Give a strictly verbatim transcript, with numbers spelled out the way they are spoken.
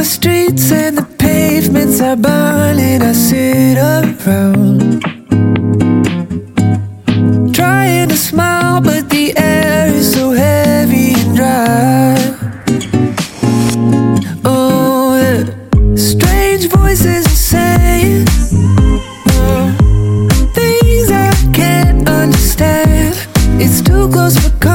the streets and the pavements are burning. I sit around trying to smile, but the air is so heavy and dry. Oh yeah, strange voices are saying uh, things I can't understand. It's too close for comfort.